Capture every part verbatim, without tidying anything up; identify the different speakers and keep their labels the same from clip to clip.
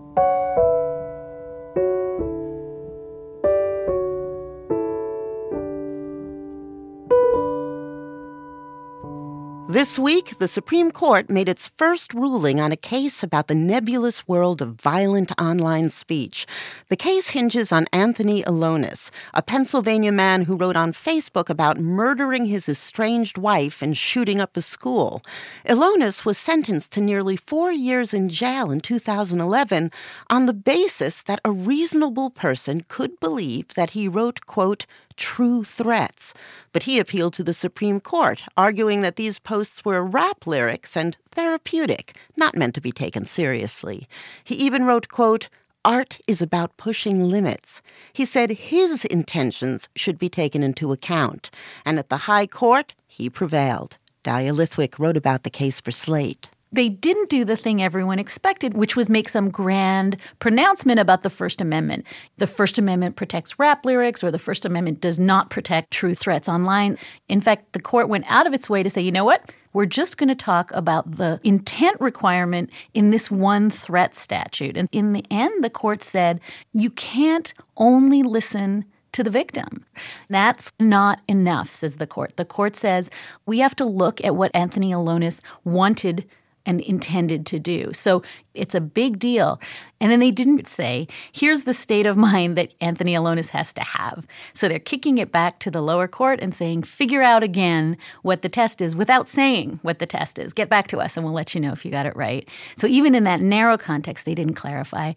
Speaker 1: This week, the Supreme Court made its first ruling on a case about the nebulous world of violent online speech. The case hinges on Anthony Alonis, a Pennsylvania man who wrote on Facebook about murdering his estranged wife and shooting up a school. Alonis was sentenced to nearly four years in jail in two thousand eleven on the basis that a reasonable person could believe that he wrote, quote, true threats. But he appealed to the Supreme Court, arguing that these posts were rap lyrics and therapeutic, not meant to be taken seriously. He even wrote, quote, art is about pushing limits. He said his intentions should be taken into account. And at the High Court, he prevailed. Dahlia Lithwick wrote about the case for Slate.
Speaker 2: They didn't do the thing everyone expected, which was make some grand pronouncement about the First Amendment. The First Amendment protects rap lyrics, or the First Amendment does not protect true threats online. In fact, the court went out of its way to say, you know what? We're just going to talk about the intent requirement in this one threat statute. And in the end, the court said, you can't only listen to the victim. That's not enough, says the court. The court says we have to look at what Anthony Alonis wanted and intended to do. So it's a big deal. And then they didn't say, here's the state of mind that Anthony Alonis has to have. So they're kicking it back to the lower court and saying, figure out again what the test is without saying what the test is. Get back to us and we'll let you know if you got it right. So even in that narrow context, they didn't clarify.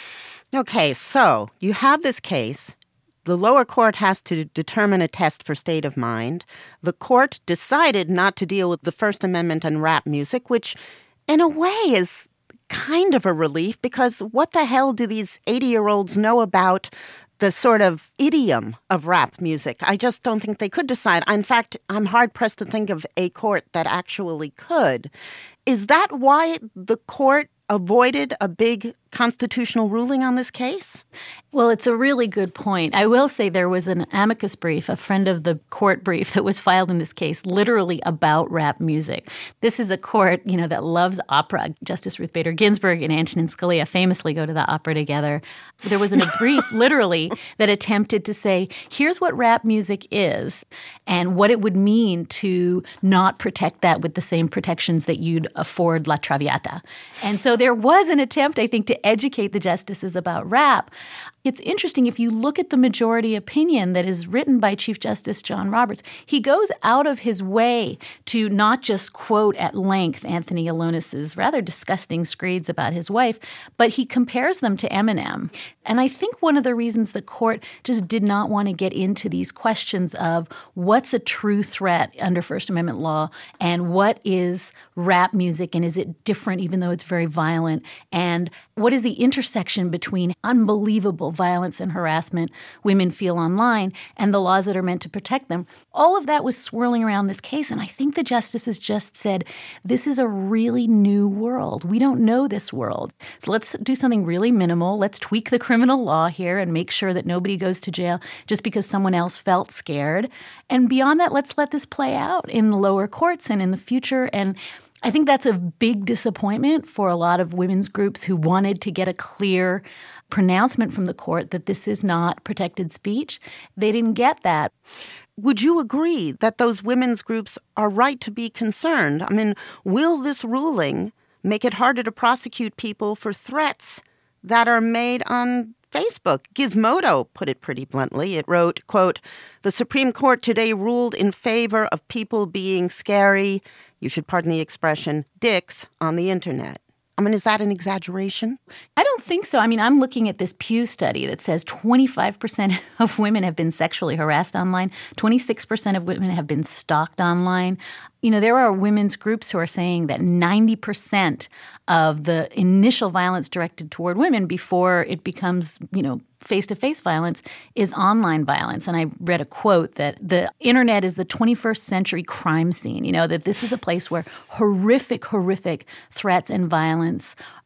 Speaker 1: Okay, so you have this case. The lower court has to determine a test for state of mind. The court decided not to deal with the First Amendment and rap music, which in a way is kind of a relief because what the hell do these eighty-year-olds know about the sort of idiom of rap music? I just don't think they could decide. In fact, I'm hard-pressed to think of a court that actually could. Is that why the court avoided a big constitutional ruling on this case?
Speaker 2: Well, it's a really good point. I will say there was an amicus brief, a friend of the court brief that was filed in this case, literally about rap music. This is a court, you know, that loves opera. Justice Ruth Bader Ginsburg and Antonin Scalia famously go to the opera together. There was a brief, literally, that attempted to say, here's what rap music is and what it would mean to not protect that with the same protections that you'd afford La Traviata. And so there was an attempt, I think, to educate the justices about rap. It's interesting, if you look at the majority opinion that is written by Chief Justice John Roberts, he goes out of his way to not just quote at length Anthony Alonis's rather disgusting screeds about his wife, but he compares them to Eminem. And I think one of the reasons the court just did not want to get into these questions of what's a true threat under First Amendment law and what is rap music and is it different even though it's very violent, and what is the intersection between unbelievable violence and harassment women feel online and the laws that are meant to protect them. All of that was swirling around this case, and I think the justices just said, this is a really new world. We don't know this world. So let's do something really minimal. Let's tweak the criminal law here and make sure that nobody goes to jail just because someone else felt scared. And beyond that, let's let this play out in the lower courts and in the future. And I think that's a big disappointment for a lot of women's groups who wanted to get a clear pronouncement from the court that this is not protected speech. They didn't get that.
Speaker 1: Would you agree that those women's groups are right to be concerned? I mean, will this ruling make it harder to prosecute people for threats that are made on Facebook? Gizmodo put it pretty bluntly. It wrote, quote, the Supreme Court today ruled in favor of people being scary, you should pardon the expression, dicks on the internet. I mean, is that an exaggeration?
Speaker 2: I don't think so. I mean, I'm looking at this Pew study that says twenty-five percent of women have been sexually harassed online. twenty-six percent of women have been stalked online. You know, there are women's groups who are saying that ninety percent of the initial violence directed toward women before it becomes, you know, face-to-face violence is online violence. And I read a quote that the internet is the twenty-first century crime scene, you know, that this is a place where horrific, horrific threats and violence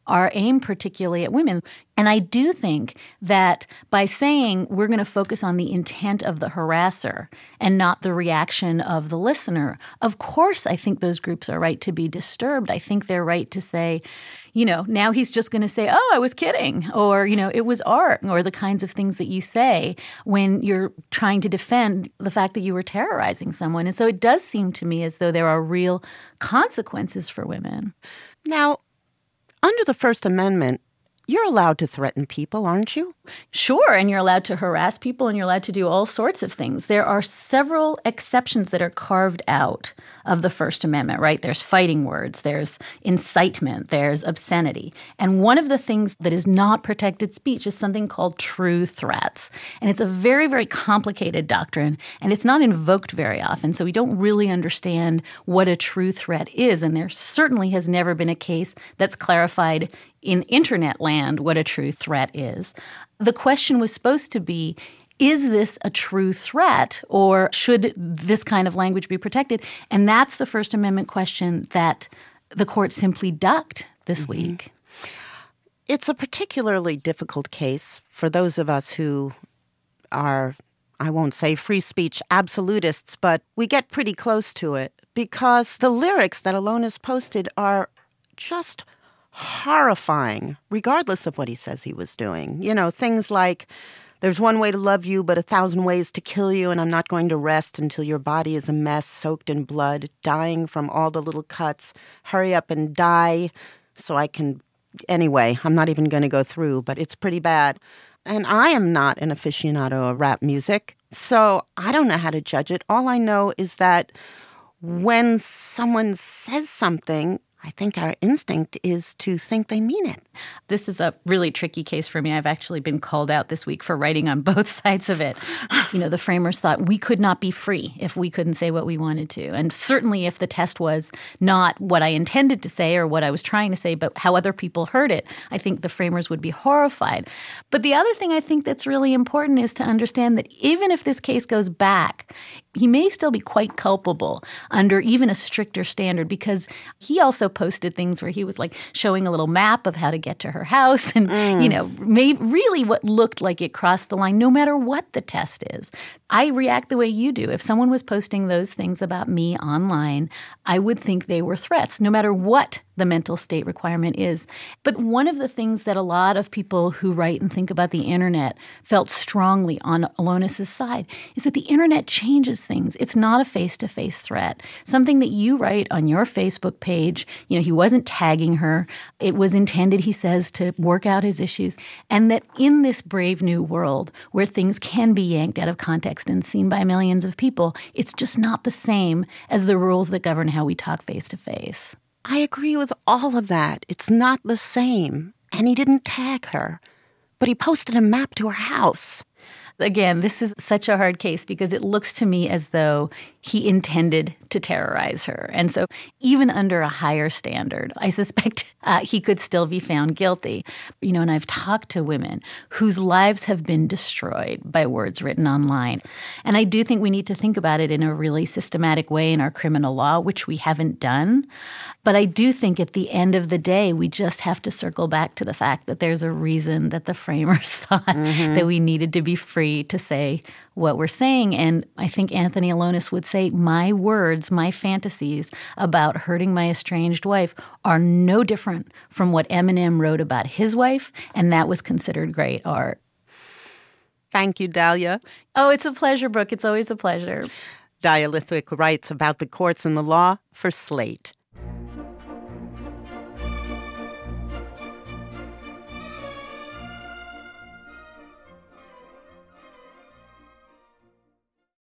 Speaker 2: are aimed particularly at women. And I do think that by saying we're going to focus on the intent of the harasser and not the reaction of the listener, of course I think those groups are right to be disturbed. I think they're right to say, you know, now he's just going to say, oh, I was kidding, or, you know, it was art, or the kinds of things that you say when you're trying to defend the fact that you were terrorizing someone. And so it does seem to me as though there are real consequences for women.
Speaker 1: Now, under the First Amendment, you're allowed to threaten people, aren't you?
Speaker 2: Sure, and you're allowed to harass people, and you're allowed to do all sorts of things. There are several exceptions that are carved out of the First Amendment, right? There's fighting words, there's incitement, there's obscenity. And one of the things that is not protected speech is something called true threats. And it's a very, very complicated doctrine, and it's not invoked very often, so we don't really understand what a true threat is. And there certainly has never been a case that's clarified in internet land what a true threat is. The question was supposed to be, is this a true threat, or should this kind of language be protected? And that's the First Amendment question that the court simply ducked this mm-hmm. week.
Speaker 1: It's a particularly difficult case for those of us who are, I won't say free speech absolutists, but we get pretty close to it because the lyrics that Alonis posted are just horrifying, regardless of what he says he was doing. You know, things like, there's one way to love you, but a thousand ways to kill you, and I'm not going to rest until your body is a mess, soaked in blood, dying from all the little cuts. Hurry up and die so I can... Anyway, I'm not even going to go through, but it's pretty bad. And I am not an aficionado of rap music, so I don't know how to judge it. All I know is that when someone says something, I think our instinct is to think they mean it.
Speaker 2: This is a really tricky case for me. I've actually been called out this week for writing on both sides of it. You know, the framers thought we could not be free if we couldn't say what we wanted to. And certainly if the test was not what I intended to say or what I was trying to say, but how other people heard it, I think the framers would be horrified. But the other thing I think that's really important is to understand that even if this case goes back, he may still be quite culpable under even a stricter standard, because he also posted things where he was like showing a little map of how to get to her house and, mm. you know, made really what looked like it crossed the line no matter what the test is. I react the way you do. If someone was posting those things about me online, I would think they were threats, no matter what the mental state requirement is. But one of the things that a lot of people who write and think about the internet felt strongly on Alonis' side is that the internet changes things. It's not a face-to-face threat. Something that you write on your Facebook page, you know, he wasn't tagging her. It was intended, he says, to work out his issues. And that in this brave new world where things can be yanked out of context and seen by millions of people, it's just not the same as the rules that govern how we talk face-to-face.
Speaker 1: I agree with all of that. It's not the same. And he didn't tag her. But he posted a map to her house.
Speaker 2: Again, this is such a hard case because it looks to me as though he intended to terrorize her. And so even under a higher standard, I suspect uh, he could still be found guilty. You know, and I've talked to women whose lives have been destroyed by words written online. And I do think we need to think about it in a really systematic way in our criminal law, which we haven't done. But I do think at the end of the day, we just have to circle back to the fact that there's a reason that the framers thought mm-hmm. that we needed to be free to say what we're saying. And I think Anthony Alonis would say, my words, my fantasies about hurting my estranged wife are no different from what Eminem wrote about his wife, and that was considered great art.
Speaker 1: Thank you, Dahlia.
Speaker 2: Oh, it's a pleasure, Brooke. It's always a pleasure.
Speaker 1: Dahlia Lithwick writes about the courts and the law for Slate.